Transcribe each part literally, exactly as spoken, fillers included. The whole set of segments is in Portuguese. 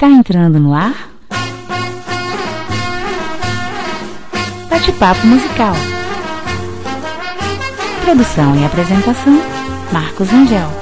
Está entrando no ar? Bate-papo musical. Produção e apresentação, Marcos Angel.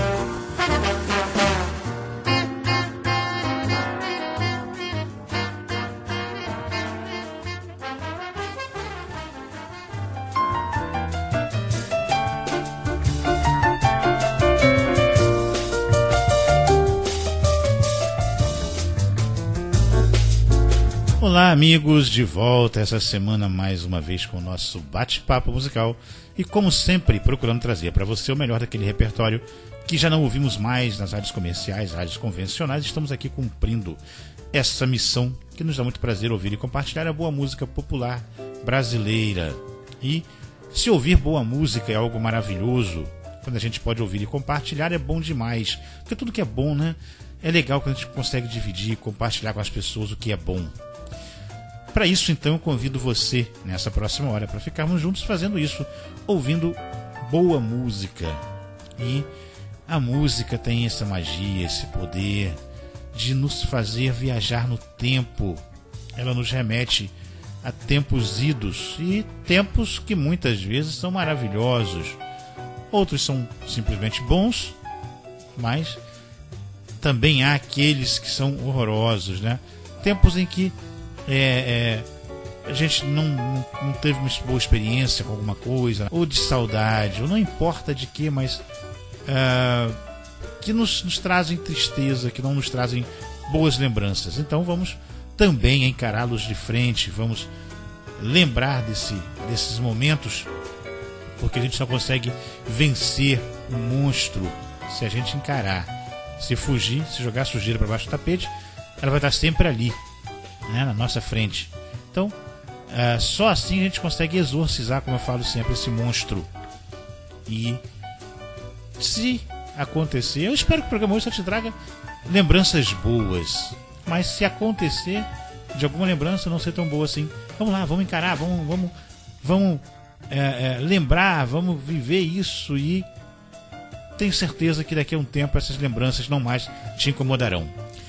Olá, amigos, de volta essa semana mais uma vez com o nosso bate-papo musical e, como sempre, procurando trazer para você o melhor daquele repertório que já não ouvimos mais nas rádios comerciais, rádios convencionais. Estamos aqui cumprindo essa missão que nos dá muito prazer ouvir e compartilhar a boa música popular brasileira. E se ouvir boa música é algo maravilhoso, quando a gente pode ouvir e compartilhar é bom demais, porque tudo que é bom, né? É legal quando a gente consegue dividir e compartilhar com as pessoas o que é bom. Para isso, então, eu convido você, nessa próxima hora, para ficarmos juntos fazendo isso, ouvindo boa música. E a música tem essa magia, esse poder de nos fazer viajar no tempo. Ela nos remete a tempos idos e tempos que muitas vezes são maravilhosos. Outros são simplesmente bons, mas também há aqueles que são horrorosos, né? Tempos em que É, é, a gente não, não, não teve uma boa experiência com alguma coisa, ou de saudade, ou não importa de que, mas uh, que nos, nos trazem tristeza, que não nos trazem boas lembranças. Então vamos também encará-los de frente, vamos lembrar desse, desses momentos, porque a gente só consegue vencer um monstro se a gente encarar. Se fugir, se jogar sujeira para baixo do tapete, ela vai estar sempre ali, né, na nossa frente. Então, uh, só assim a gente consegue exorcizar, como eu falo sempre, esse monstro. E se acontecer, eu espero que o programa hoje só te traga lembranças boas, mas se acontecer de alguma lembrança não ser tão boa assim, vamos lá, vamos encarar, vamos, vamos, vamos é, é, lembrar, vamos viver isso, e tenho certeza que daqui a um tempo essas lembranças não mais te incomodarão.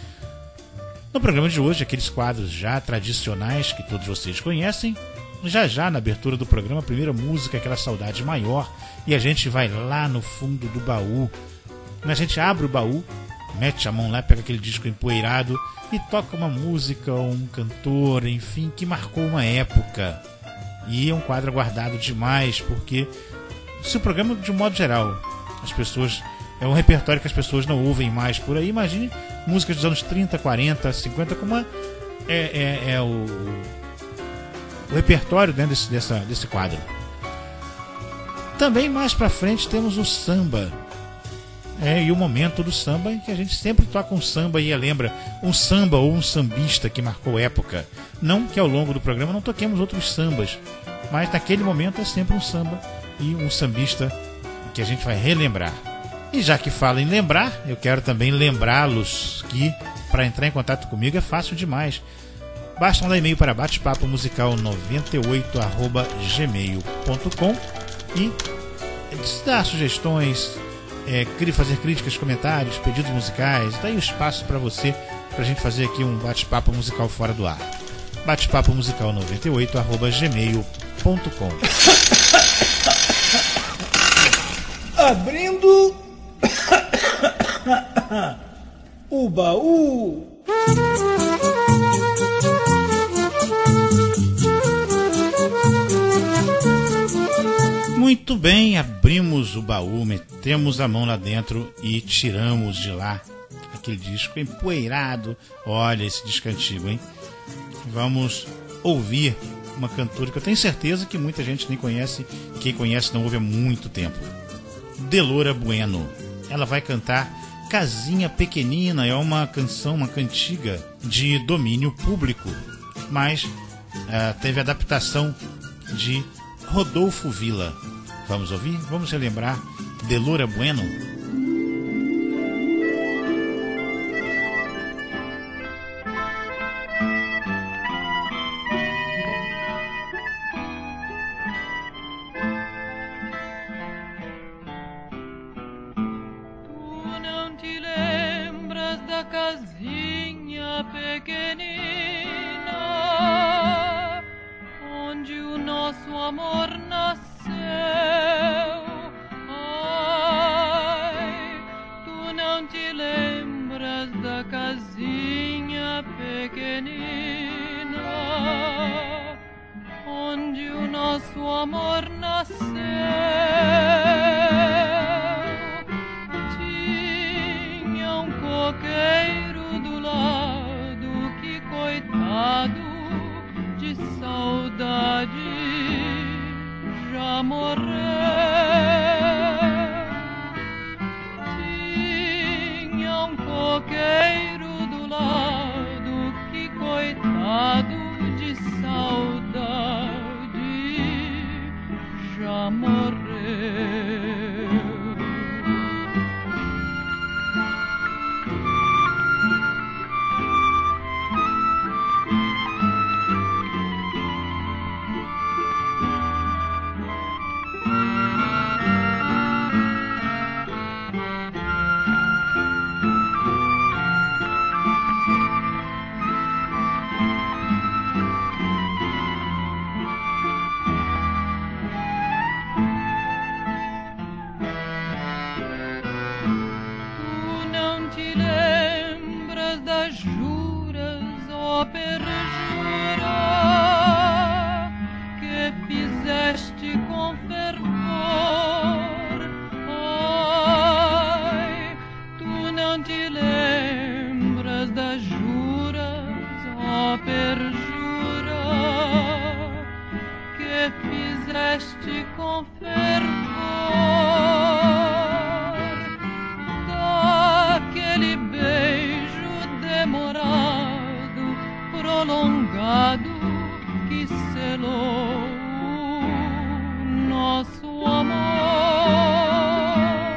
No programa de hoje, aqueles quadros já tradicionais que todos vocês conhecem. Já já, na abertura do programa, a primeira música, aquela saudade maior, e a gente vai lá no fundo do baú. A gente abre o baú, mete a mão lá, pega aquele disco empoeirado e toca uma música ou um cantor, enfim, que marcou uma época. E é um quadro aguardado demais, porque se o programa, de um modo geral, as pessoas... é um repertório que as pessoas não ouvem mais por aí. Imagine músicas dos anos trinta, quarenta, cinquenta, como é, é, é o, o repertório, né, desse, dessa, desse quadro. Também mais pra frente temos o samba. É, e o momento do samba, em que a gente sempre toca um samba e lembra um samba ou um sambista que marcou época. Não que ao longo do programa não toquemos outros sambas, mas naquele momento é sempre um samba e um sambista que a gente vai relembrar. E já que fala em lembrar, eu quero também lembrá-los que para entrar em contato comigo é fácil demais. Basta mandar e-mail para batepapo musical noventa e oito arroba gmail ponto com e dar sugestões, é, fazer críticas, comentários, pedidos musicais. Daí o espaço para você, para a gente fazer aqui um bate-papo musical fora do ar. batepapo musical noventa e oito arroba gmail ponto com. Abrindo o baú. Muito bem, abrimos o baú, metemos a mão lá dentro e tiramos de lá aquele disco empoeirado. Olha esse disco antigo, hein? Vamos ouvir uma cantora que eu tenho certeza que muita gente nem conhece. Quem conhece não ouve há muito tempo. Delora Bueno. Ela vai cantar Casinha Pequenina. É uma canção, uma cantiga de domínio público, mas uh, teve adaptação de Rodolfo Villa. Vamos ouvir? Vamos relembrar Delora Bueno? Tu não te lembras da casinha casinha pequenina onde o nosso amor nasceu. Tinha um coqueiro do lado que, coitado, de saudade já morreu. Tinha um coqueiro do lado que, coitado, de saudade já morreu. Fizeste com fervor daquele beijo demorado, prolongado, que selou o nosso amor.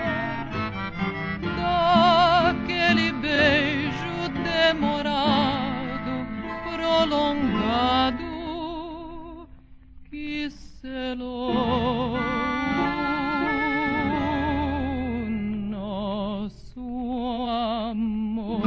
Daquele beijo demorado, prolongado, que selou nosso amor.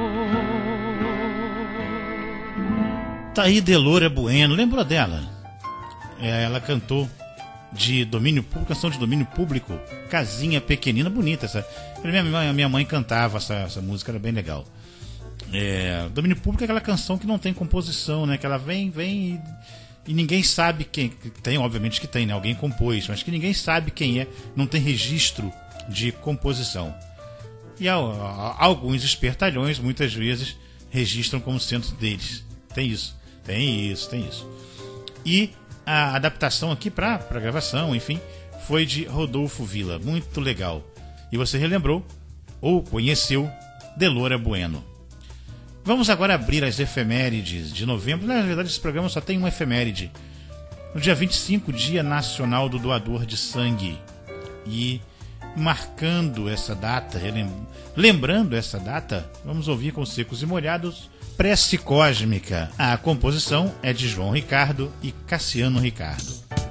Tá aí Delora Bueno, lembrou dela? É, ela cantou de domínio público, canção de domínio público, Casinha Pequenina, bonita essa. Minha mãe, minha mãe cantava essa, essa música, era bem legal. É, domínio público é aquela canção que não tem composição, né? Que ela vem, vem e E ninguém sabe quem. Tem, obviamente que tem, né? Alguém compôs, mas que ninguém sabe quem é, não tem registro de composição. E há, há, alguns espertalhões, muitas vezes, registram como sendo deles. Tem isso, tem isso, tem isso. E a adaptação aqui para a gravação, enfim, foi de Rodolfo Villa. Muito legal. E você relembrou, ou conheceu, Delora Bueno. Vamos agora abrir as efemérides de novembro. Na verdade, esse programa só tem uma efeméride. No dia vinte e cinco, Dia Nacional do Doador de Sangue. E marcando essa data, lembrando essa data, vamos ouvir com Secos e Molhados, Prece Cósmica. A composição é de João Ricardo e Cassiano Ricardo.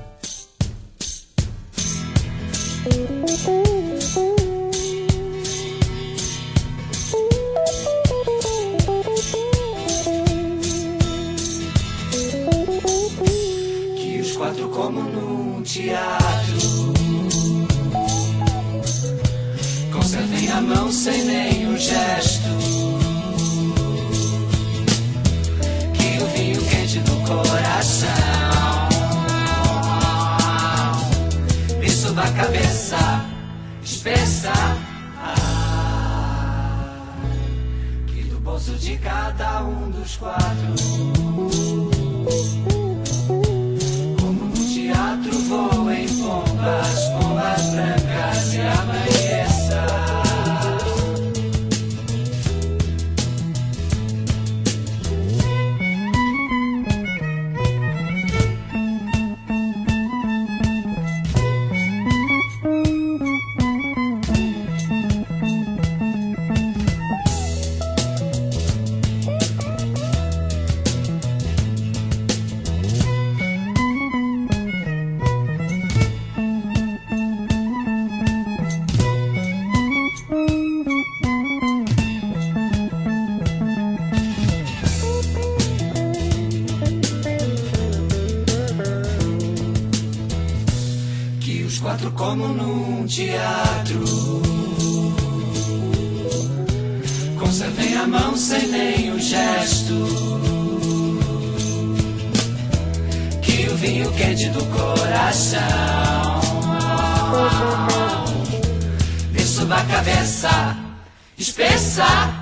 Quatro como num teatro, conservem a mão sem nenhum gesto, que o vinho quente do coração me suba a cabeça espessa, ah, que do bolso de cada um dos quatro teatro voem pombas, pombas brancas e amanheça. Como num teatro, conservem a mão sem nenhum gesto. Que o vinho quente do coração me suba a cabeça espessa.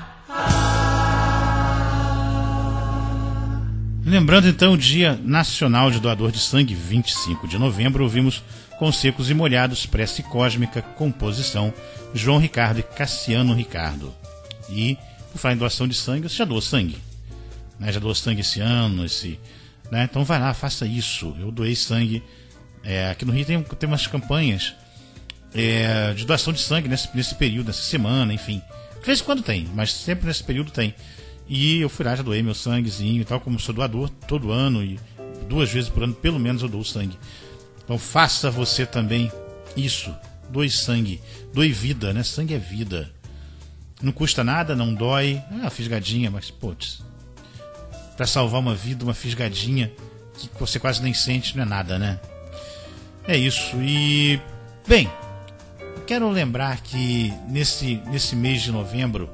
Lembrando então o Dia Nacional de Doador de Sangue, vinte e cinco de novembro, ouvimos Com Secos e Molhados, Prece Cósmica, composição João Ricardo e Cassiano Ricardo. E, por falar em doação de sangue, você já doou sangue? Né? Já doou sangue esse ano, esse, né? Então vai lá, faça isso. Eu doei sangue. É, aqui no Rio tem, tem umas campanhas é, de doação de sangue nesse, nesse período, nessa semana, enfim. De vez em quando tem, mas sempre nesse período tem. E eu fui lá, já doei meu sanguezinho e tal, como sou doador todo ano e duas vezes por ano, pelo menos eu dou sangue. Então faça você também isso. Doe sangue, doe vida, né? Sangue é vida. Não custa nada, não dói. É uma fisgadinha, mas, putz, pra salvar uma vida, uma fisgadinha que você quase nem sente, não é nada, né? É isso. E, bem, quero lembrar que nesse, nesse mês de novembro,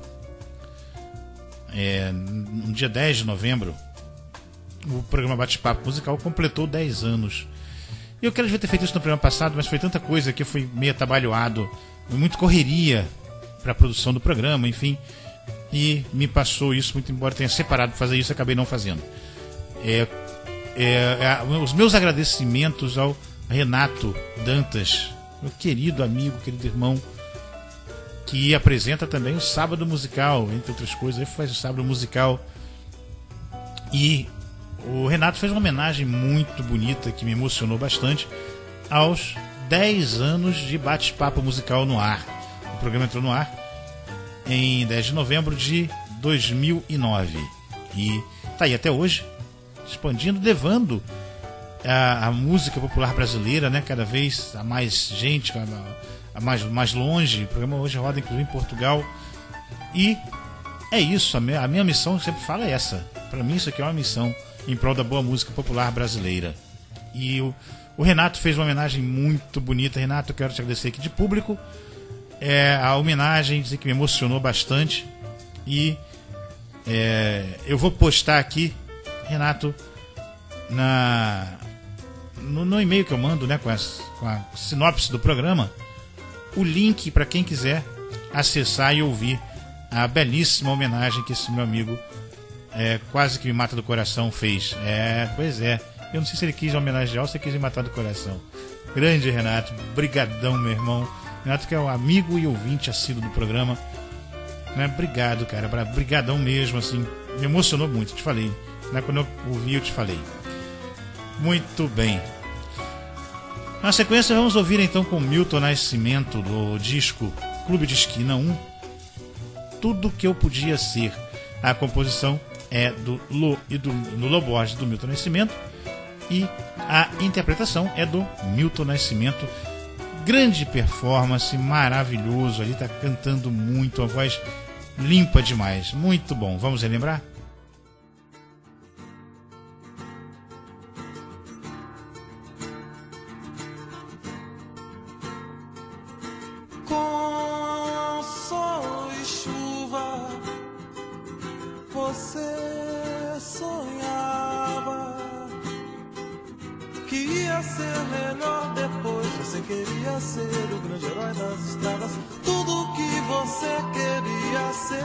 É, no dia dez de novembro, o programa Bate-Papo Musical completou dez anos. E eu quero devia ter feito isso no programa passado, mas foi tanta coisa que eu fui meio atabalhoado, muito correria para a produção do programa, enfim, e me passou isso, muito embora tenha separado para fazer isso, acabei não fazendo. É, é, é, os meus agradecimentos ao Renato Dantas, meu querido amigo, querido irmão, que apresenta também o Sábado Musical, entre outras coisas. Ele faz o Sábado Musical. E o Renato fez uma homenagem muito bonita, que me emocionou bastante, aos dez anos de Bate-Papo Musical no ar. O programa entrou no ar em dez de novembro de dois mil e nove. E está aí até hoje, expandindo, levando a, a música popular brasileira, né, cada vez a mais gente, a, a mais, mais longe. O programa hoje roda inclusive em Portugal. E é isso, a minha, a minha missão, eu sempre falo, é essa. Para mim isso aqui é uma missão em prol da boa música popular brasileira. E o, o Renato fez uma homenagem muito bonita. Renato, eu quero te agradecer aqui de público. É, a homenagem, dizer que me emocionou bastante. E é, eu vou postar aqui, Renato, na, no, no e-mail que eu mando, né, com, as, com a sinopse do programa, o link para quem quiser acessar e ouvir a belíssima homenagem que esse meu amigo, é, quase que me mata do coração, fez. É, pois é. Eu não sei se ele quis homenagear ou se ele quis me matar do coração. Grande Renato, brigadão, meu irmão. Renato, que é um amigo e ouvinte assíduo do programa, né? Obrigado, cara, brigadão mesmo, assim, me emocionou muito, te falei, né? Quando eu ouvi, eu te falei. Muito bem. Na sequência, vamos ouvir então com Milton Nascimento, do disco Clube de Esquina um, Tudo Que Eu Podia Ser. A composição é do Lô e do, do Lô Borges, do Milton Nascimento, e a interpretação é do Milton Nascimento. Grande performance, maravilhoso, ali tá cantando muito, a voz limpa demais, muito bom. Vamos relembrar? Com sol e chuva você sonhava que ia ser melhor depois. Você queria ser o grande herói das estradas, tudo que você queria ser.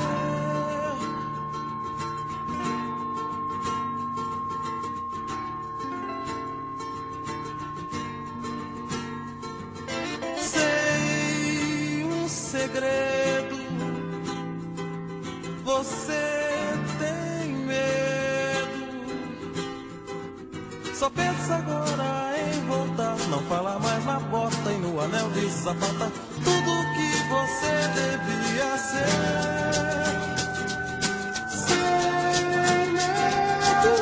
Sei um segredo, você tem medo, só pensa agora em voltar, não fala mais na porta e no anel de sapata, tudo que você devia ser. Ser medo.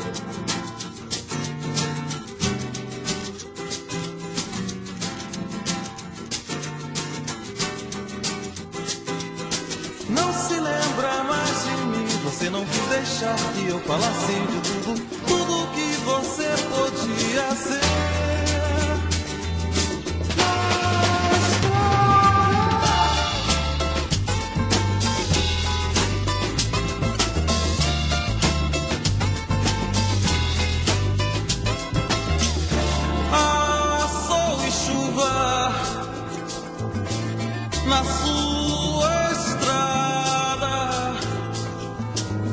Não se lembra mais de mim, você não quis deixar que eu falasse de tudo, tudo que você podia ser.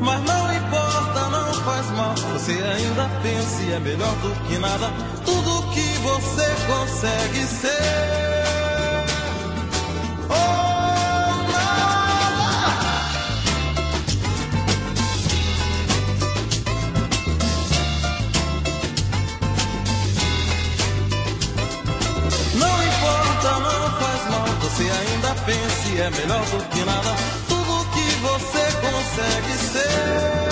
Mas não importa, não faz mal. Você ainda pensa e é melhor do que nada. Tudo que você consegue ser. Oh, nada. Não importa, não faz mal. Você ainda pensa e é melhor do que nada. Tudo que você consegue ser.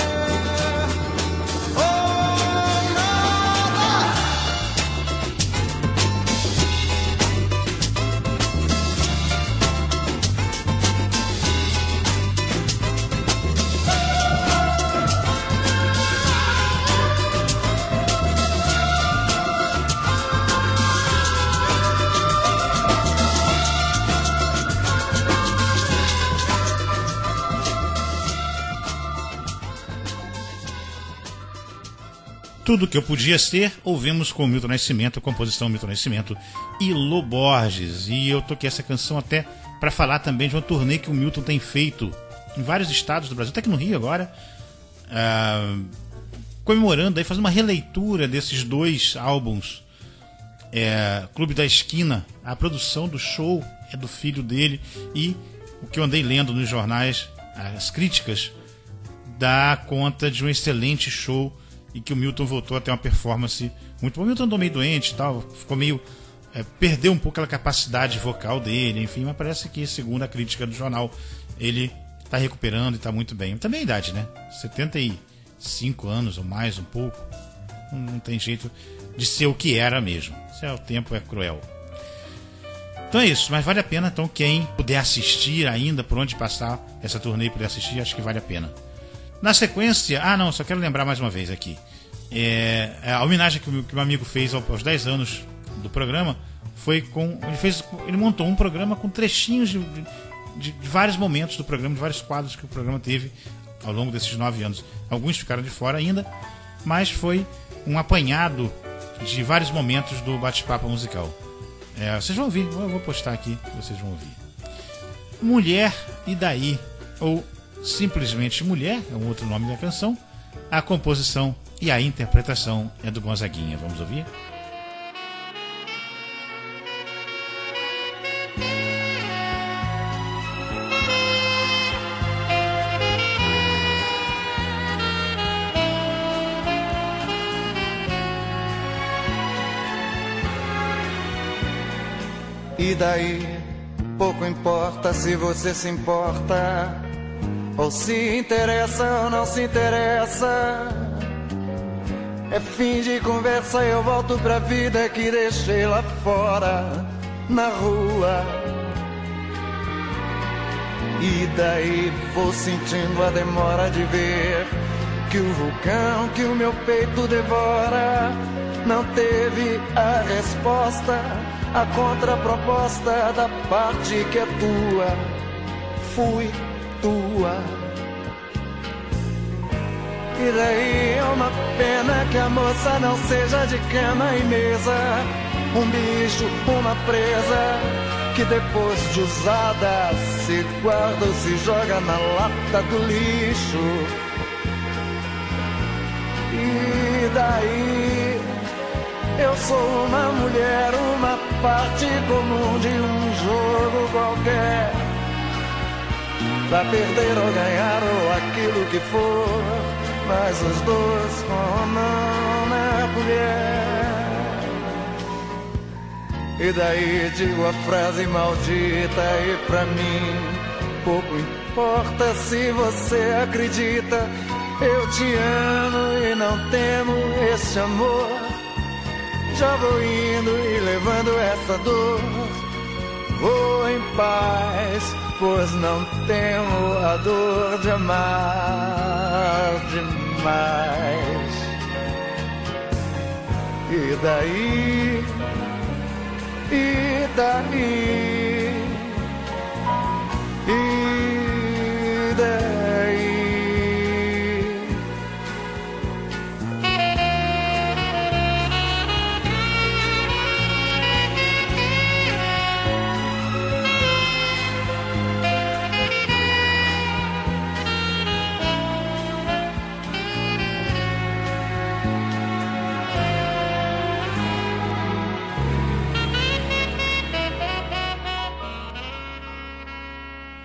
Tudo que eu podia ser, ouvimos com Milton Nascimento, a composição Milton Nascimento e Lô Borges. E eu toquei essa canção até para falar também de uma turnê que o Milton tem feito em vários estados do Brasil, até que no Rio agora, uh, comemorando, aí, fazendo uma releitura desses dois álbuns, é, Clube da Esquina. A produção do show é do filho dele e o que eu andei lendo nos jornais, as críticas, dá conta de um excelente show e que o Milton voltou a ter uma performance muito boa. O Milton andou meio doente e tal, ficou meio... É, perdeu um pouco aquela capacidade vocal dele, enfim, mas parece que, segundo a crítica do jornal, ele está recuperando e está muito bem. Também a idade, né? setenta e cinco anos ou mais, um pouco. Não, não tem jeito de ser o que era mesmo. Se é, o tempo é cruel. Então é isso, mas vale a pena. Então quem puder assistir ainda, por onde passar essa turnê e puder assistir, acho que vale a pena. Na sequência, ah não, só quero lembrar mais uma vez aqui, é, a homenagem que o, que o meu amigo fez aos dez anos do programa foi com, ele, fez, ele montou um programa com trechinhos de, de, de vários momentos do programa, de vários quadros que o programa teve ao longo desses nove anos. Alguns ficaram de fora ainda, mas foi um apanhado de vários momentos do bate-papo musical. É, vocês vão ouvir, eu vou postar aqui, vocês vão ouvir. Mulher e Daí, ou simplesmente Mulher, é um outro nome da canção. A composição e a interpretação é do Gonzaguinha. Vamos ouvir? E daí, pouco importa se você se importa, ou se interessa ou não se interessa. É fim de conversa, eu volto pra vida que deixei lá fora, na rua. E daí vou sentindo a demora de ver que o vulcão que o meu peito devora não teve a resposta, a contraproposta da parte que é tua. Fui tua. E daí é uma pena que a moça não seja de cama e mesa, um bicho, uma presa, que depois de usada se guarda ou se joga na lata do lixo. E daí eu sou uma mulher, uma parte comum de um jogo qualquer, pra perder ou ganhar ou aquilo que for, mas os dois com mão na colher. E daí digo a frase maldita e pra mim pouco importa se você acredita. Eu te amo e não temo esse amor. Já vou indo e levando essa dor. Vou em paz, pois não temo a dor de amar demais. E daí, e daí, e daí.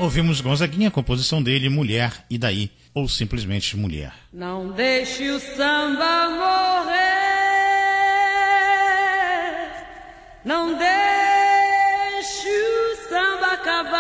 Ouvimos Gonzaguinha, composição dele, Mulher, e daí, ou simplesmente Mulher. Não deixe o samba morrer, não deixe o samba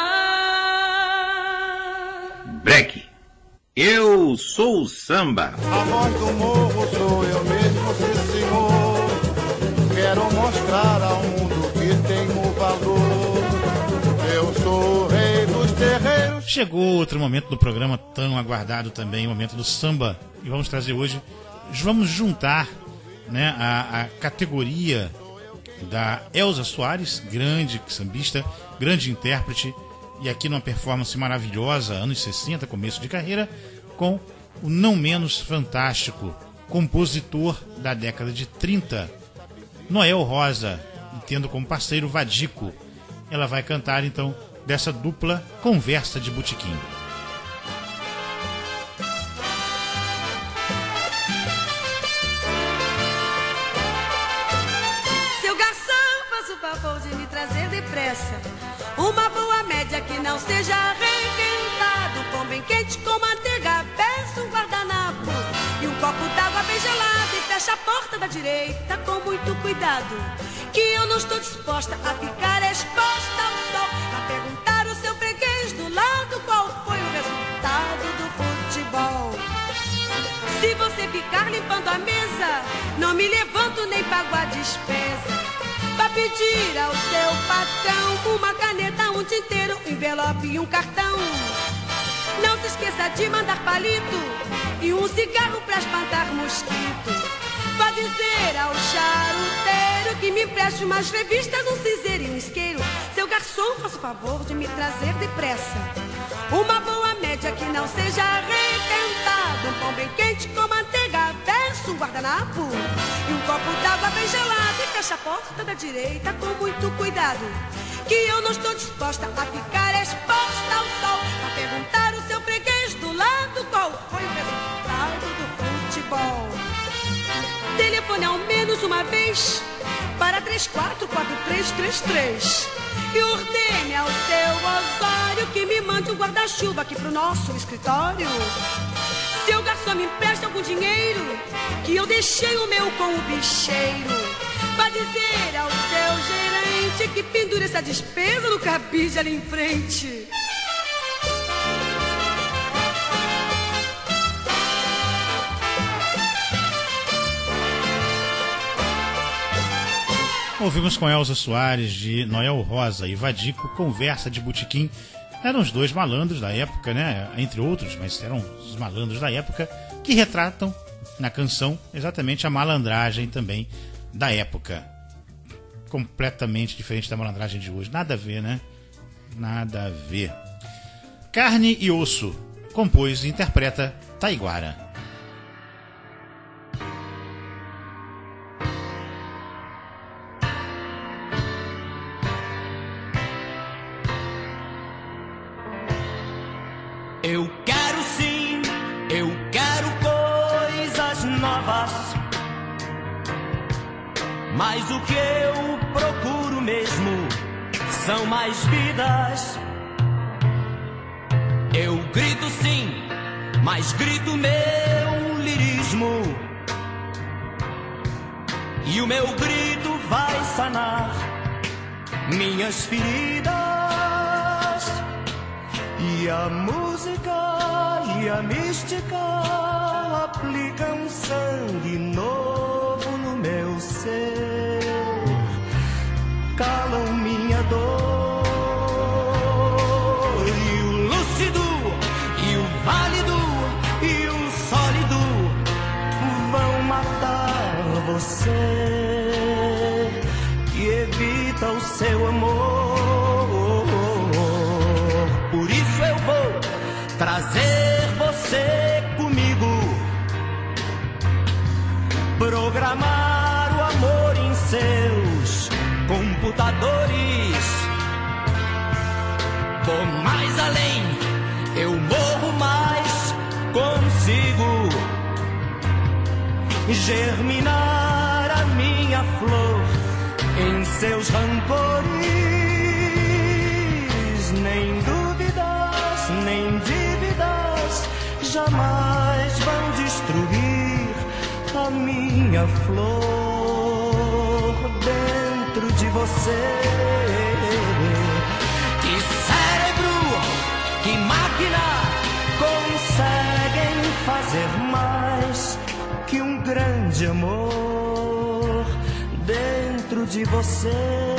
acabar. Breque, eu sou o samba. A voz do morro sou eu mesmo, sim senhor. Quero mostrar ao mundo que tenho valor. Eu sou o rei dos terreiros. Chegou outro momento do programa tão aguardado também, o momento do samba. E vamos trazer hoje, vamos juntar, né, a, a categoria da Elza Soares, grande sambista, grande intérprete, e aqui numa performance maravilhosa, anos sessenta, começo de carreira, com o não menos fantástico compositor da década de trinta, Noel Rosa, e tendo como parceiro Vadico. Ela vai cantar então dessa dupla Conversa de Botequim. Seu garçom, faça o favor de me trazer depressa uma boa média que não seja arrequentado, pão bem quente com manteiga, peço um guardanapo e um copo d'água bem gelada, e fecha a porta da direita com muito cuidado, que eu não estou disposta a ficar exposta ao sol, a perguntar ao seu freguês do lado qual foi o resultado do futebol. Se você ficar limpando a mesa, não me levanto nem pago a despesa. Pra pedir ao seu patrão uma caneta, um tinteiro, um envelope e um cartão. Não se esqueça de mandar palito e um cigarro pra espantar mosquito. Pra dizer ao charuteiro que me empreste umas revistas, um cinzeiro e um isqueiro. Seu garçom, faça o favor de me trazer depressa uma boa média que não seja arrequentado, um pão bem quente com manteiga, verso, um guardanapo e um copo d'água bem gelado, e fecha a porta da direita com muito cuidado, que eu não estou disposta a ficar exposta ao sol, a perguntar ao seu freguês do lado qual foi o resultado do futebol. Telefone ao menos uma vez para três quatro quatro três três três e ordene ao seu Osório que me mande um guarda-chuva aqui pro nosso escritório. Seu garçom, me empresta algum dinheiro, que eu deixei o meu com o bicheiro. Vai dizer ao seu gerente que pendure essa despesa no cabide ali em frente. Ouvimos com Elza Soares, de Noel Rosa e Vadico, Conversa de Botequim. Eram os dois malandros da época, né? Entre outros, mas eram os malandros da época que retratam na canção exatamente a malandragem também da época. Completamente diferente da malandragem de hoje. Nada a ver, né? Nada a ver. Carne e Osso, compôs e interpreta Taiguara. Eu quero sim, eu quero coisas novas, mas o que eu procuro mesmo são mais vidas. Eu grito sim, mas grito meu lirismo, e o meu grito vai sanar minhas feridas. E a música e a mística aplicam sangue novo no meu ser, calam minha dor, e o lúcido e o válido e o sólido vão matar você, que evita o seu amor. Por isso eu vou trazer você comigo, programar o amor em seus computadores. Vou mais além, eu morro mais, consigo germinar a minha flor em seus rancores. Nem duvidar destruir a minha flor dentro de você. Que cérebro, que máquina conseguem fazer mais que um grande amor dentro de você.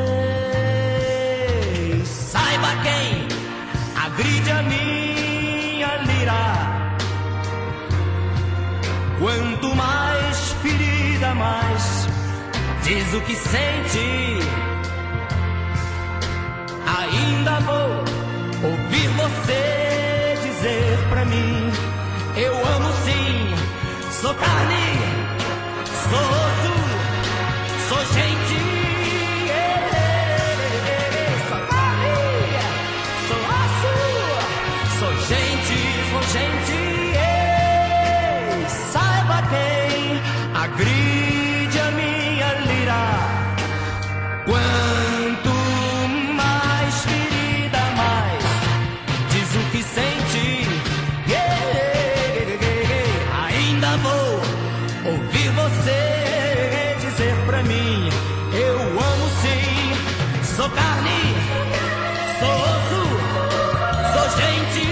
Saiba quem agride a minha lira, quanto mais ferida, mais diz o que sente. Ainda vou ouvir você dizer pra mim: eu amo sim, sou carne, sou osso, sou gente. Sou carne, sou osso, sou gente, sou gente. Saiba quem agride a minha lira, quanto mais ferida, mais diz o que sente. Ainda vou ouvir você dizer pra mim: eu amo sim, sou carne, sou osso, sou gente.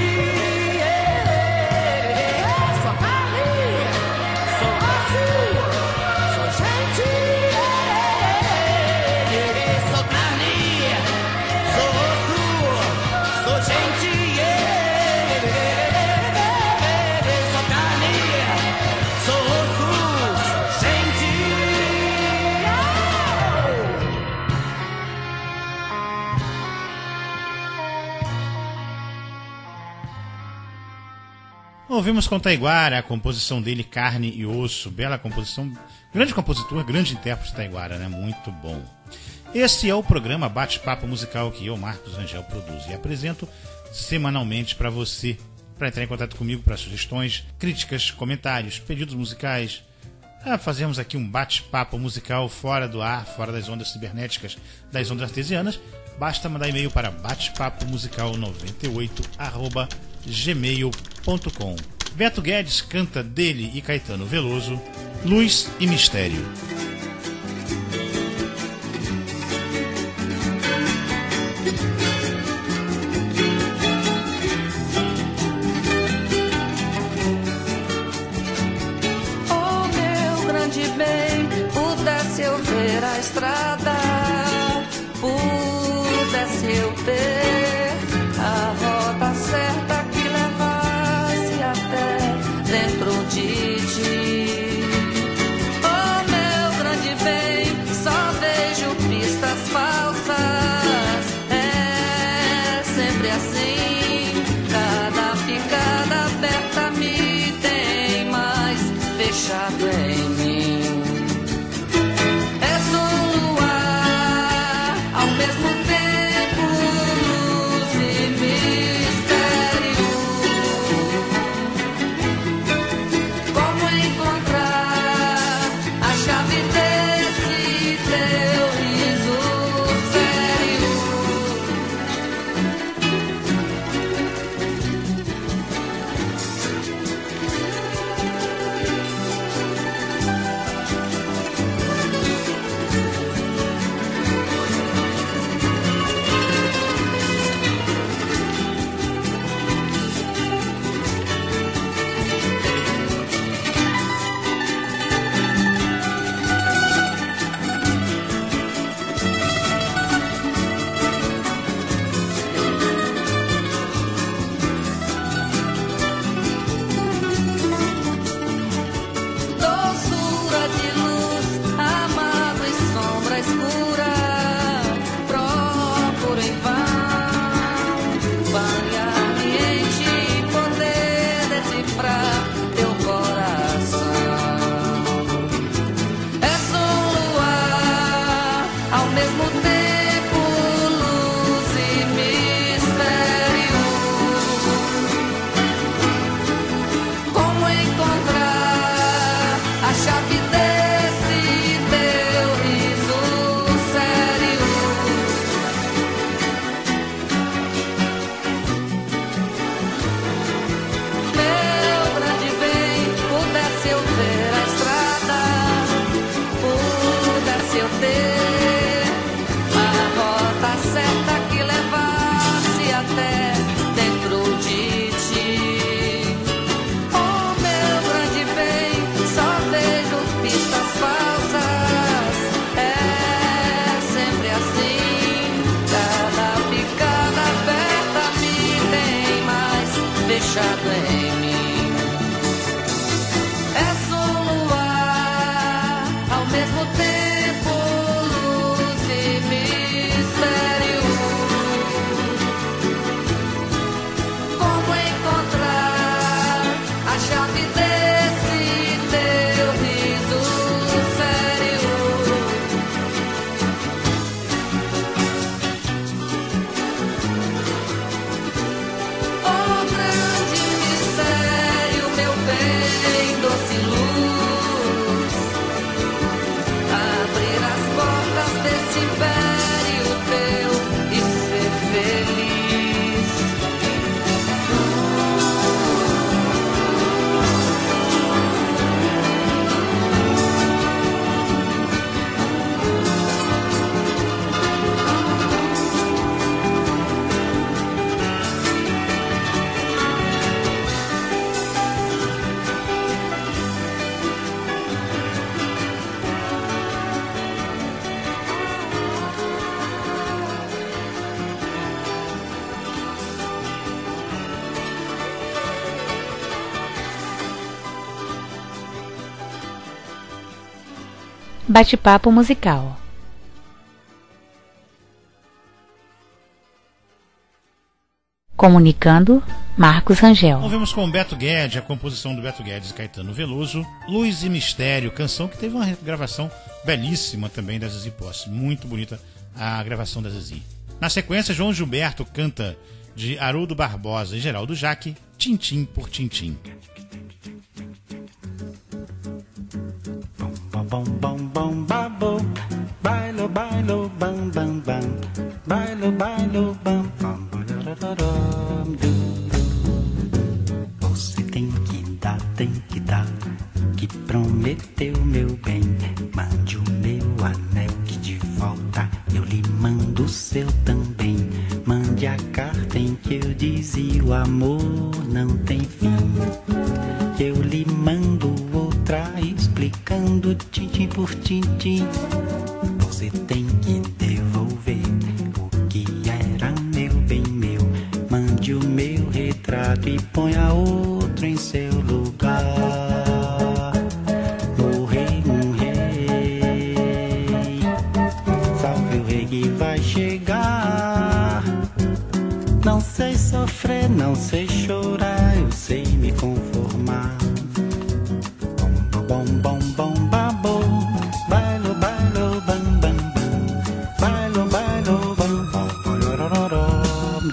Sou carne, sou osso, sou gente. Sou carne, sou osso, sou gente. Sou carne, sou osso, sou gente. Ouvimos com Taiguara a composição dele, Carne e Osso. Bela composição, grande compositor, grande intérprete Taiguara, né? Muito bom. Esse é o programa Bate-Papo Musical que eu, Marcos Rangel, produzo e apresento semanalmente para você. Para entrar em contato comigo para sugestões, críticas, comentários, pedidos musicais. Ah, fazemos aqui um bate-papo musical fora do ar, fora das ondas cibernéticas, das ondas artesianas. Basta mandar e-mail para batepapomusical noventa e oito arroba gmail ponto com. Beto Guedes canta dele e Caetano Veloso, Luz e Mistério. Oh, meu grande bem, pudesse eu ver a estrada, pudesse eu ter a rota certa que levasse até dentro de ti. Oh, meu grande bem, só vejo pistas falsas. É sempre assim, cada picada aberta me tem mais fechado em mim. És um luar, ao mesmo tempo luz e mistério. Como encontrar a chave desse teu riso sério? Bate-papo musical. Comunicando, Marcos Rangel. Ouvimos com Beto Guedes, a composição do Beto Guedes e Caetano Veloso, Luz e Mistério, canção que teve uma gravação belíssima também da Zizi Posse. Muito bonita a gravação da Zizi. Na sequência, João Gilberto canta de Haroldo Barbosa e Geraldo Jaque, Tintim por Tintim. Bom, bom, bom, babo, bailo, bailo, bam, bam, bam, bailo, bailo, bam, bam, você tem que dar, tem que dar, que prometeu meu bem, mande o meu anel que de volta eu lhe mando o seu também, mande a carta em que eu dizia o amor não tem fim. Eu lhe mando outra explicando tintim por tintim. Você tem que devolver o que era meu bem meu. Mande o meu retrato e ponha outro em seu lugar. O rei, um rei, salve o rei que vai chegar. Não sei sofrer, não sei chorar, eu sei me conformar. Bom, bom, bom, babo, bailo, bailo, bam, bam, bam, bailo, bailo, bam, bam, bam,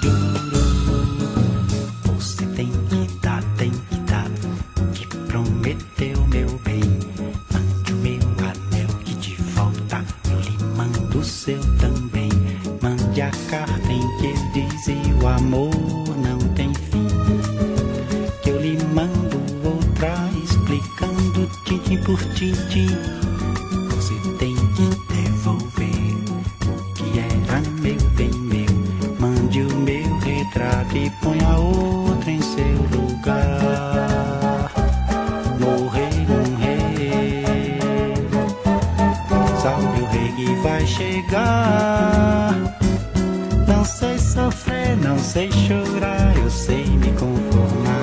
você tem que dar, tem que dar, que prometeu meu bem, mande o meu anel que de volta eu lhe mando o seu também, mande a carta em que eu dizia o amor não tem fim, que eu lhe mando outra explicando tintim por tintim. Você tem que devolver o que era meu bem meu, mande o meu retrato e ponha outro em seu lugar. Morrei um rei, salve o rei que vai chegar. Não sei sofrer, não sei chorar, eu sei me conformar.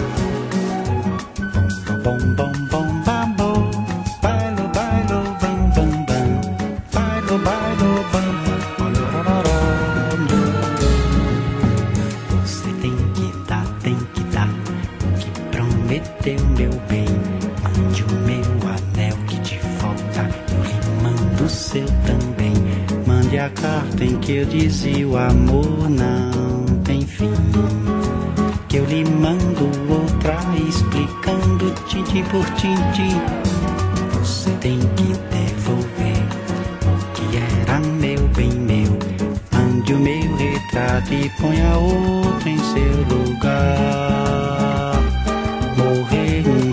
Bom, bom, bom, babo, bailo, bailo, bam, bam, bam, bailo, bailo, bam, bam. Você tem que dar, tem que dar, que prometeu meu bem, mande o meu anel que de volta eu lhe mando o seu também, mande a carta em que eu dizia o amor não tem fim, que eu lhe mando outra explicando tintim por tintim. Você tem que devolver o que era meu bem meu, mande o meu retrato e ponha outro em seu lugar. Morrer um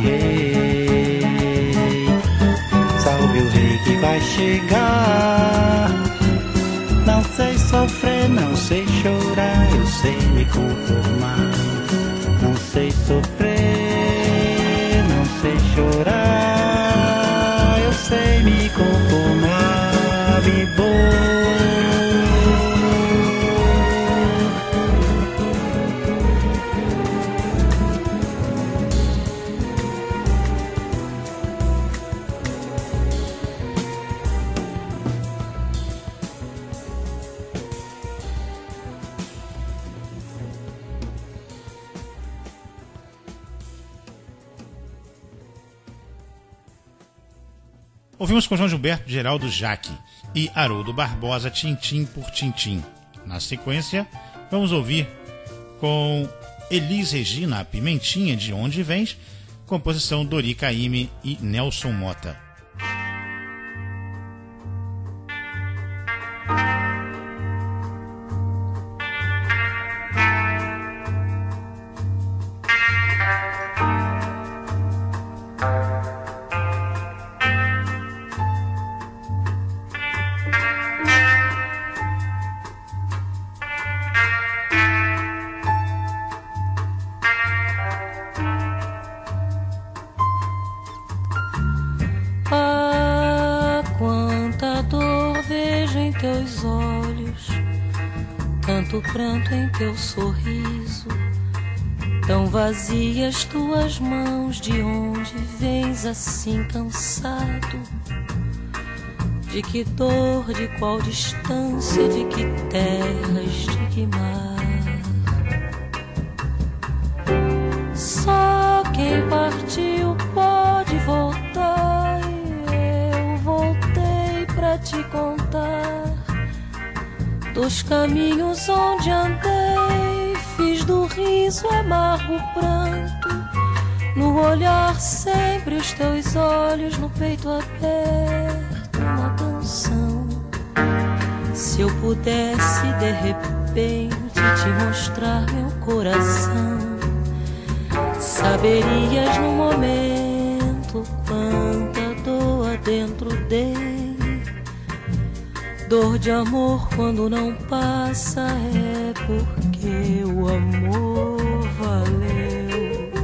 rei, salve o rei que vai chegar. Não sei sofrer, não sei chorar, eu sei me conformar. Não sei sofrer, não sei chorar, eu sei me conformar, bibô. Ouvimos com João Gilberto, Geraldo Jaque e Haroldo Barbosa, Tintim por Tintim. Na sequência, vamos ouvir com Elis Regina, a Pimentinha, De Onde Vens, composição Dori Caymmi e Nelson Mota. Pranto em teu sorriso, tão vazias tuas mãos, de onde vens assim cansado? De que dor, de qual distância, de que terras, de que mar. Só quem partiu pode voltar, e eu voltei pra te contar dos caminhos onde andei. Fiz do riso amargo pranto, no olhar sempre os teus olhos, no peito aberto uma canção. Se eu pudesse de repente te mostrar meu coração, saberias no momento quanta dor há dentro dele. Dor de amor quando não passa é porque o amor valeu.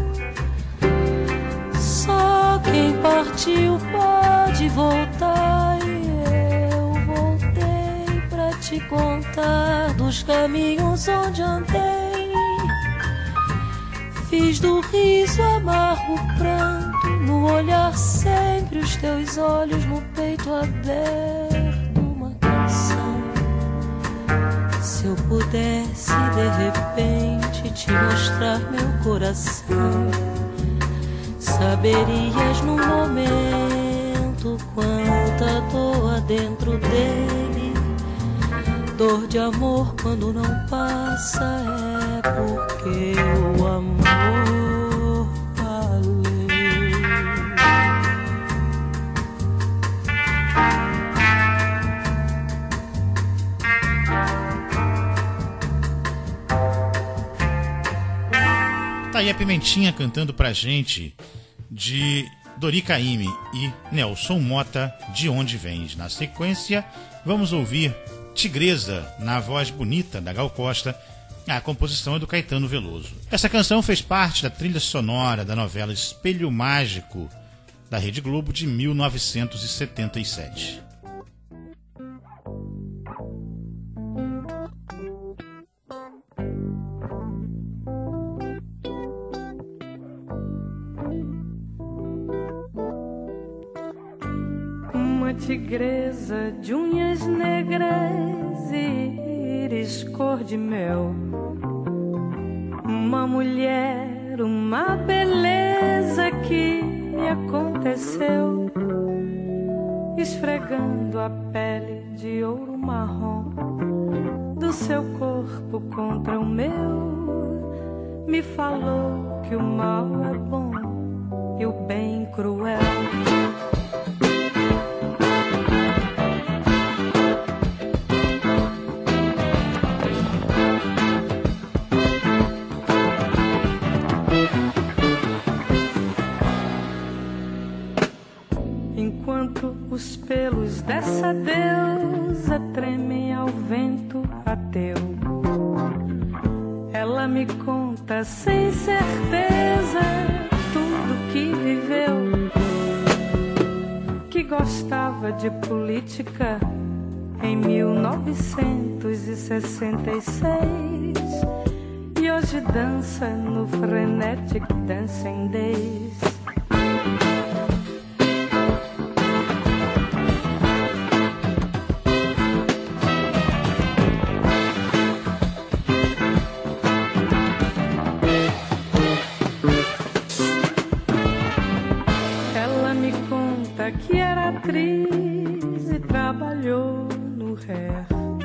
Só quem partiu pode voltar, e eu voltei pra te contar dos caminhos onde andei. Fiz do riso amargo pranto, no olhar sempre os teus olhos, no peito aberto uma canção. Se eu pudesse de repente te mostrar meu coração, saberias num momento quanta dor há dentro dele. Dor de amor quando não passa é porque o amor valeu. Tá aí a Pimentinha cantando pra gente, de Dori Caymmi e Nelson Mota, De Onde Vens. Na sequência, vamos ouvir Tigresa, na voz bonita da Gal Costa. A composição é do Caetano Veloso. Essa canção fez parte da trilha sonora da novela Espelho Mágico, da Rede Globo, de mil novecentos e setenta e sete. Uma tigresa de unhas negras e íris cor de mel, uma mulher, uma beleza que me aconteceu, esfregando a pele de ouro marrom do seu corpo contra o meu, me falou que o mal é bom e o bem cruel. Os pelos dessa deusa tremem ao vento ateu. Ela me conta sem certeza tudo que viveu, que gostava de política em mil novecentos e sessenta e seis e hoje dança no Frenetic Dancing Days. E trabalhou no Hair.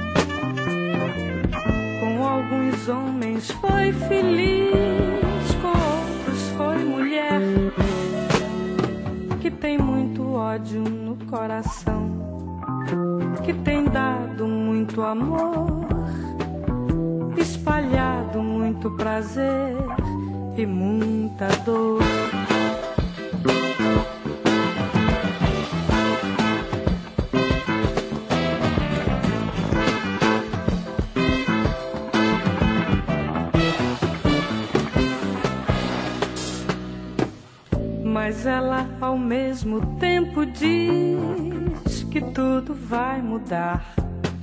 Com alguns homens foi feliz, com outros foi mulher, que tem muito ódio no coração, que tem dado muito amor, espalhado muito prazer e muita dor. Mas ela ao mesmo tempo diz que tudo vai mudar,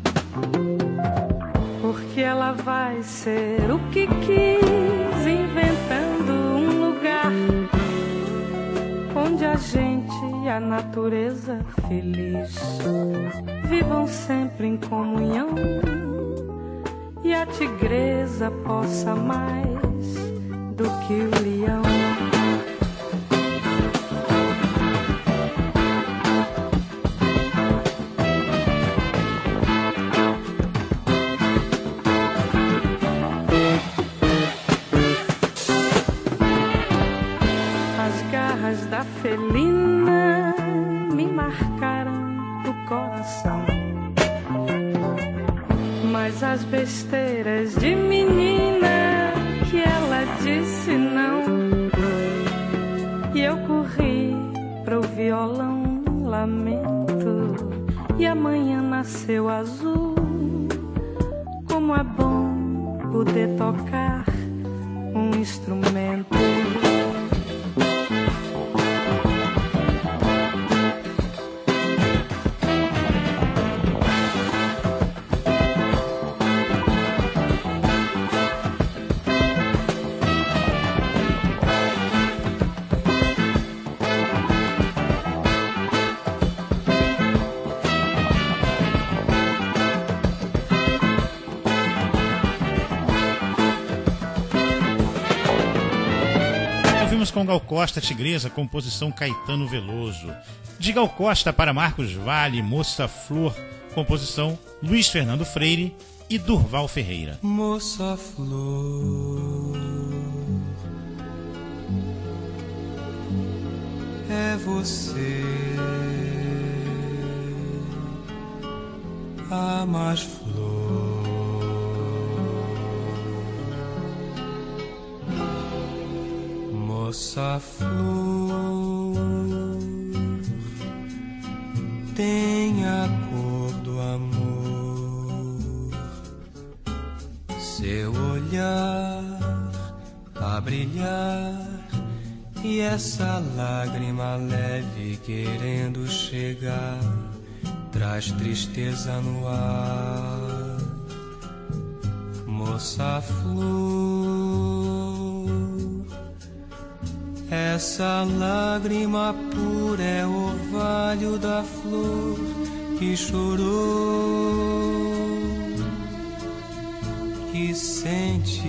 porque ela vai ser o que quis, inventando um lugar onde onde a gente e a natureza feliz vivam sempre em comunhão e a tigresa possa mais do que o leão. Da felina me marcaram o coração, mas as besteiras de menina que ela disse não, e eu corri pro violão lamento, e amanhã nasceu azul. Como é bom poder tocar um instrumento. Com Gal Costa, Tigresa, composição Caetano Veloso. De Gal Costa para Marcos Valle, Moça Flor, composição Luiz Fernando Freire e Durval Ferreira. Moça Flor, é você a mais flor. Moça flor, tem a cor do amor, seu olhar a brilhar e essa lágrima leve querendo chegar traz tristeza no ar. Moça flor, essa lágrima pura é o orvalho da flor que chorou, que sentiu.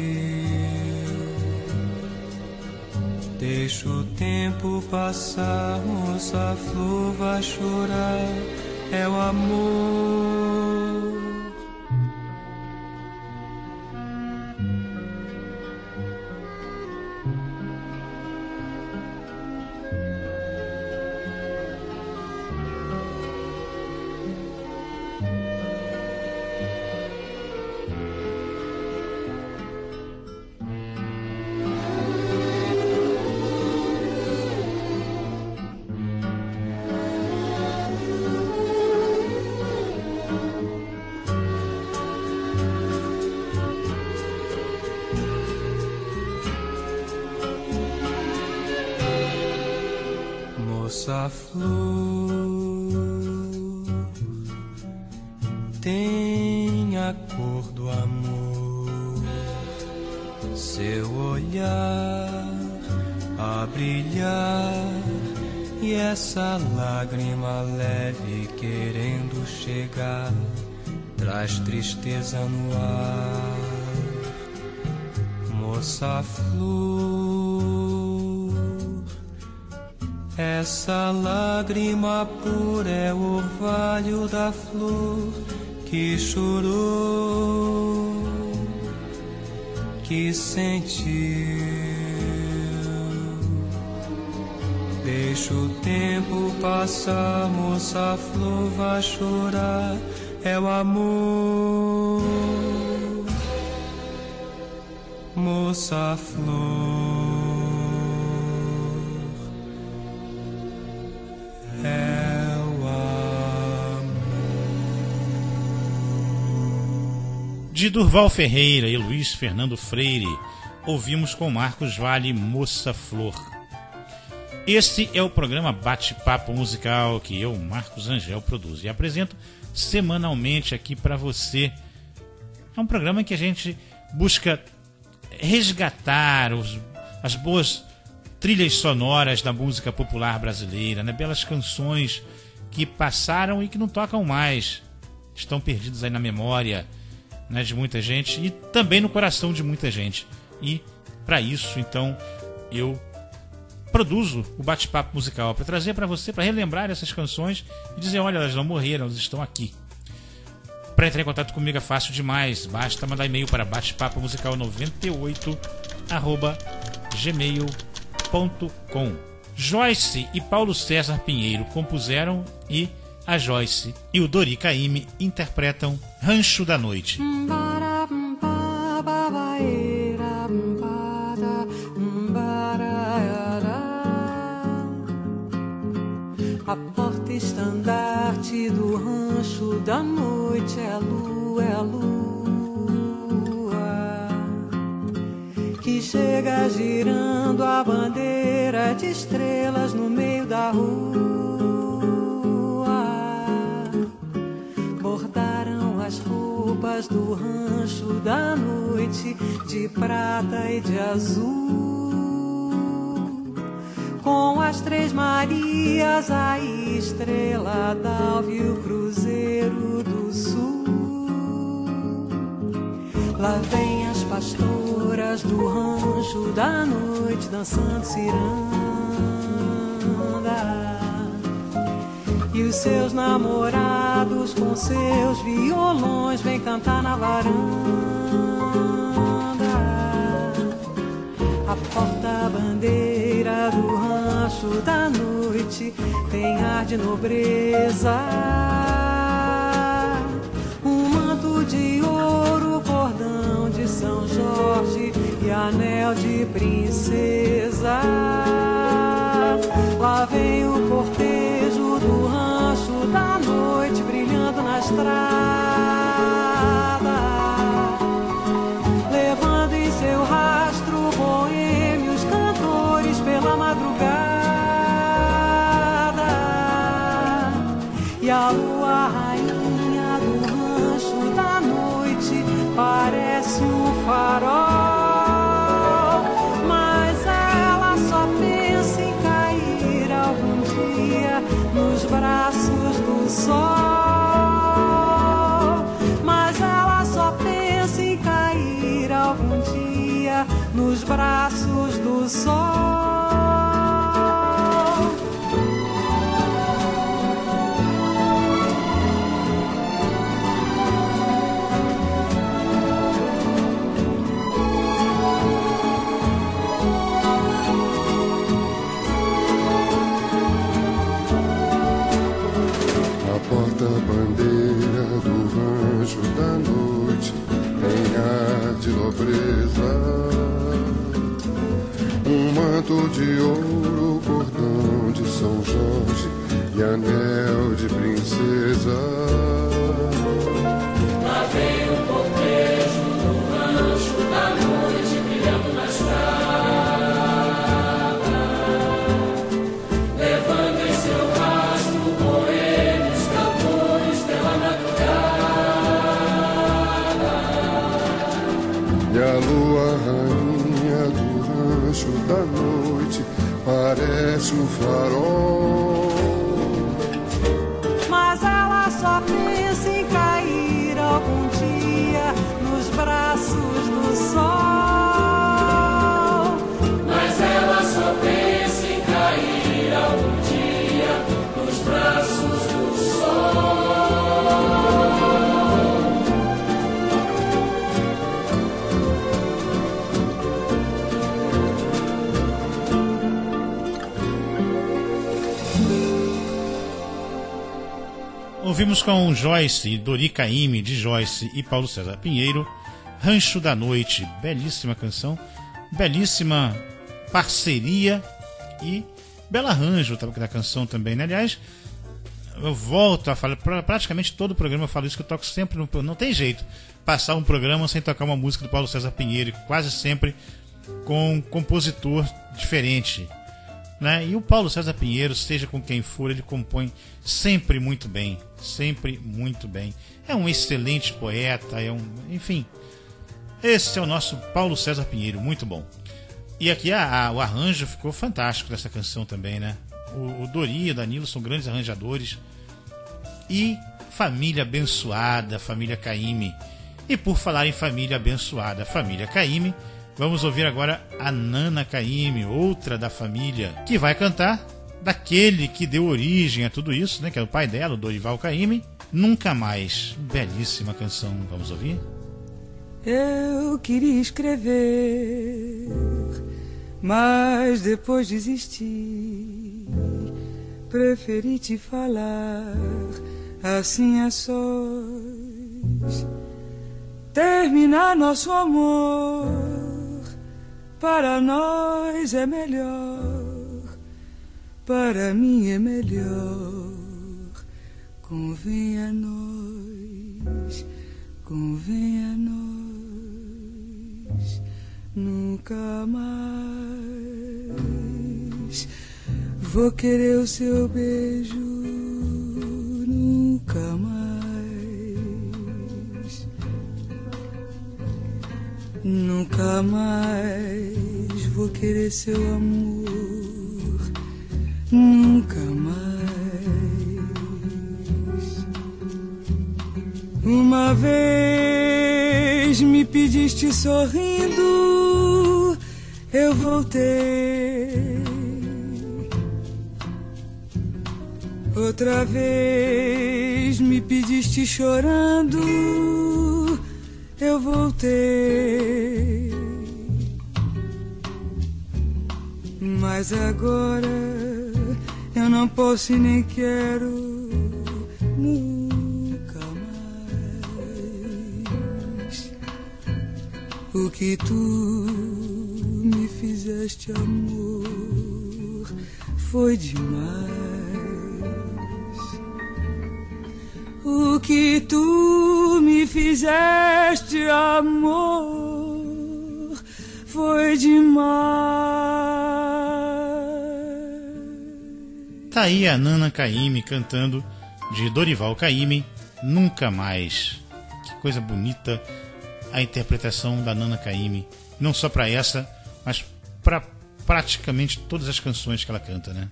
Deixa o tempo passar, moça flor vai chorar, é o amor. Moça flor, tem a cor do amor, seu olhar a brilhar e essa lágrima leve querendo chegar traz tristeza no ar. Moça flor, essa lágrima pura é o orvalho da flor que chorou, que sentiu. Deixa o tempo passar, moça flor vai chorar, é o amor. Moça flor, é o amor. De Durval Ferreira e Luiz Fernando Freire, ouvimos com Marcos Valle Moça Flor. Este é o programa Bate-Papo Musical que eu, Marcos Angel, produzo e apresento semanalmente aqui para você. É um programa que a gente busca resgatar os, as boas trilhas sonoras da música popular brasileira, né? Belas canções que passaram e que não tocam mais, estão perdidas aí na memória, né, de muita gente e também no coração de muita gente. E para isso, então, eu produzo o bate-papo musical para trazer para você, para relembrar essas canções e dizer, olha, elas não morreram, elas estão aqui. Para entrar em contato comigo é fácil demais, basta mandar e-mail para batepapo musical noventa e oito arroba gmail ponto com. Joyce e Paulo César Pinheiro compuseram e a Joyce e o Dori Caymmi interpretam Rancho da Noite. A porta-estandarte do rancho da noite é a lua, é a lua que chega girando a bandeira de estrelas no meio da rua. Bordaram as roupas do rancho da noite de prata e de azul, com as Três Marias, a Estrela d'Alva e o Cruzeiro do Sul. Lá vem as pastoras do rancho da noite dançando ciranda, e os seus namorados com seus violões vêm cantar na varanda. A porta-bandeira do rancho da noite tem ar de nobreza, um manto de ouro, cordão de São Jorge e anel de princesa. Lá vem o cortejo do rancho da noite brilhando na estrada, levando em seu rastro boêmios cantores pela madrugada. E a lua, rainha do rancho da noite, parece um farol, mas ela só pensa em cair algum dia nos braços do sol. Mas ela só pensa em cair algum dia nos braços do sol. Porta-bandeira do rancho da noite tem ar de nobreza, um manto de ouro, cordão de São Jorge e anel de princesa. Lá vem o cortejo do rancho da noite brilhando na estrada, levando em seu rastro boêmios cantores pela madrugada. E a lua, rainha do rancho da noite, parece um farol, mas ela só pensa em cair algum dia nos braços do sol. Mas ela só pensa em cair algum dia nos braços do sol. Ouvimos com Joyce, Dori Caymmi, de Joyce e Paulo César Pinheiro, Rancho da Noite. Belíssima canção, belíssima parceria e belo arranjo da canção também, né? Aliás, eu volto a falar, praticamente todo o programa eu falo isso, que eu toco sempre, no, não tem jeito passar um programa sem tocar uma música do Paulo César Pinheiro, quase sempre com um compositor diferente, né? E o Paulo César Pinheiro, seja com quem for, ele compõe sempre muito bem, sempre muito bem. É um excelente poeta, é um, enfim, esse é o nosso Paulo César Pinheiro, muito bom. E aqui a, a, o arranjo ficou fantástico dessa canção também, né? O, o Dori e o Danilo são grandes arranjadores. E família abençoada, família Caymmi. E por falar em família abençoada, família Caymmi, vamos ouvir agora a Nana Caymmi, outra da família, que vai cantar daquele que deu origem a tudo isso, né? Que é o pai dela, o Dorival Caymmi, Nunca Mais. Belíssima canção, vamos ouvir? Eu queria escrever, mas depois desisti. Preferi te falar assim a sós. Terminar nosso amor para nós é melhor, para mim é melhor. Convém a nós, convém a nós, nunca mais vou querer o seu beijo, nunca mais, nunca mais vou querer seu amor, nunca mais. Uma vez me pediste sorrindo, eu voltei. Outra vez me pediste chorando, eu voltei. Mas agora eu não posso e nem quero. O que tu me fizeste, amor, foi demais. O que tu me fizeste, amor, foi demais. Tá aí a Nana Caymmi cantando de Dorival Caymmi, Nunca Mais. Que coisa bonita a interpretação da Nana Caymmi, não só para essa, mas para praticamente todas as canções que ela canta, né?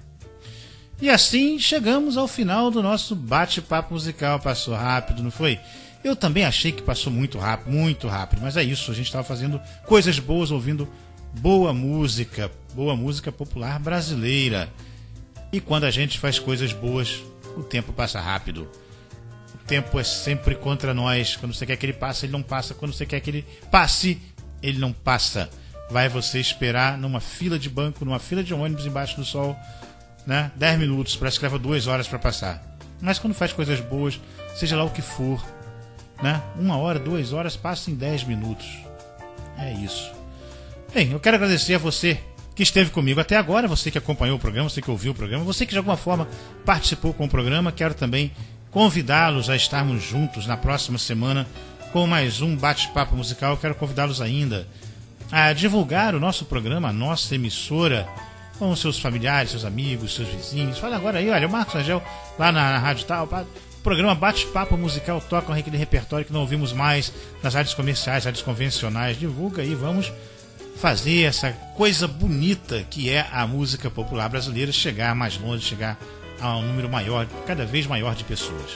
E assim chegamos ao final do nosso bate-papo musical. Passou rápido, não foi? Eu também achei que passou muito rápido, muito rápido, mas é isso, a gente estava fazendo coisas boas, ouvindo boa música, boa música popular brasileira. E quando a gente faz coisas boas, o tempo passa rápido. O tempo é sempre contra nós. Quando você quer que ele passe, ele não passa. Quando você quer que ele passe, ele não passa. Vai você esperar numa fila de banco, numa fila de ônibus embaixo do sol, né? dez minutos, parece que leva duas horas para passar. Mas quando faz coisas boas, seja lá o que for, né? Uma hora, duas horas, passa em dez minutos. É isso. Bem, eu quero agradecer a você que esteve comigo até agora, você que acompanhou o programa, você que ouviu o programa, você que de alguma forma participou com o programa. Quero também convidá-los a estarmos juntos na próxima semana com mais um bate-papo musical. Quero convidá-los ainda a divulgar o nosso programa, a nossa emissora, com os seus familiares, seus amigos, seus vizinhos. Fala agora aí, olha, o Marcos Rangel lá na, na rádio tal, o programa Bate-Papo Musical toca aquele repertório que não ouvimos mais nas rádios comerciais, rádios convencionais. Divulga aí, vamos fazer essa coisa bonita que é a música popular brasileira chegar mais longe, chegar a um número maior, cada vez maior de pessoas.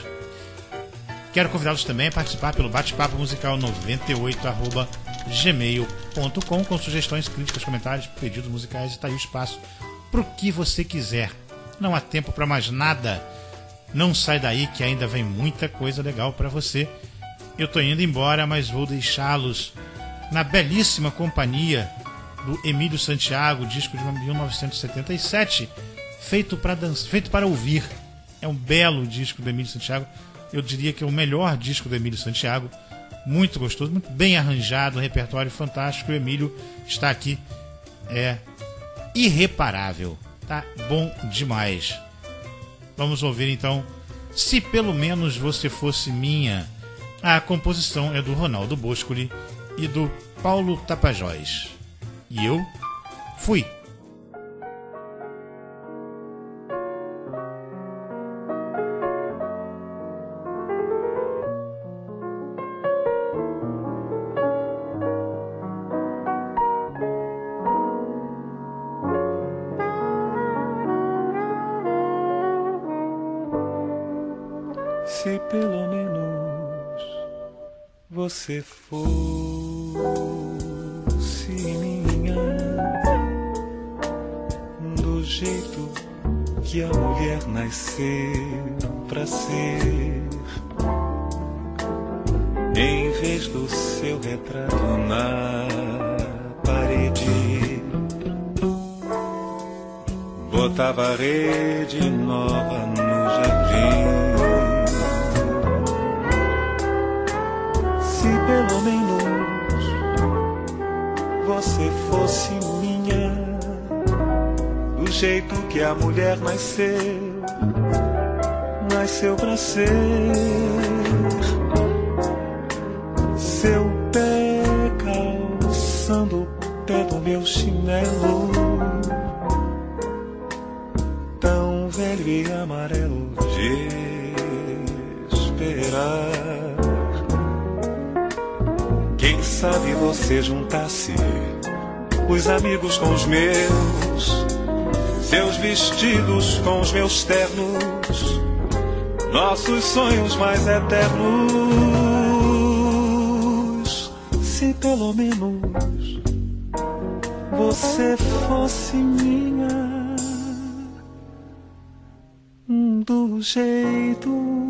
Quero convidá-los também a participar pelo bate-papo musical noventa e oito arroba gmail ponto com com sugestões, críticas, comentários, pedidos musicais. Está aí o espaço para o que você quiser. Não há tempo para mais nada. Não sai daí que ainda vem muita coisa legal para você. Eu estou indo embora, mas vou deixá-los na belíssima companhia do Emílio Santiago, disco de mil novecentos e setenta e sete, feito para dançar, feito para ouvir. É um belo disco do Emílio Santiago. Eu diria que é o melhor disco do Emílio Santiago. Muito gostoso, muito bem arranjado, um repertório fantástico. O Emílio está aqui, é irreparável, tá bom demais. Vamos ouvir então Se Pelo Menos Você Fosse Minha. A composição é do Ronaldo Boscoli e do Paulo Tapajós. E eu fui. Se pelo menos você fosse minha, do jeito que a mulher nasceu pra ser, em vez do seu retrato na parede, botava a rede nova no jardim. Se pelo menos você fosse minha, do jeito que a mulher nasceu, nasceu pra ser, seu pé calçando o pé do meu chinelo, tão velho e amarelo de esperar. Quem sabe você juntasse os amigos com os meus, seus vestidos com os meus ternos, nossos sonhos mais eternos. Se pelo menos você fosse minha, do jeito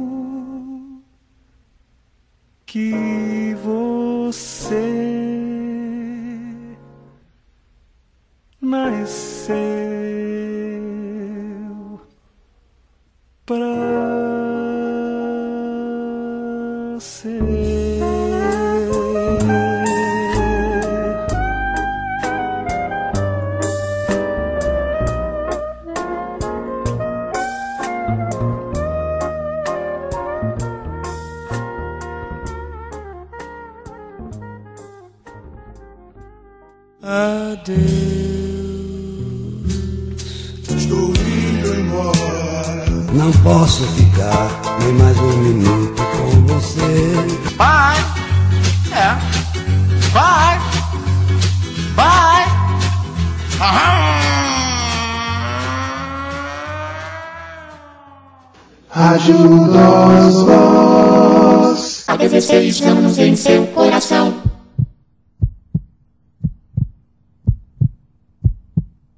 que você nasceu pra ser. Adeus, estou indo embora. Não posso ficar nem mais um minuto com você. Bye, é, bye, bye. Ajuda-os, há dezesseis anos em seu coração.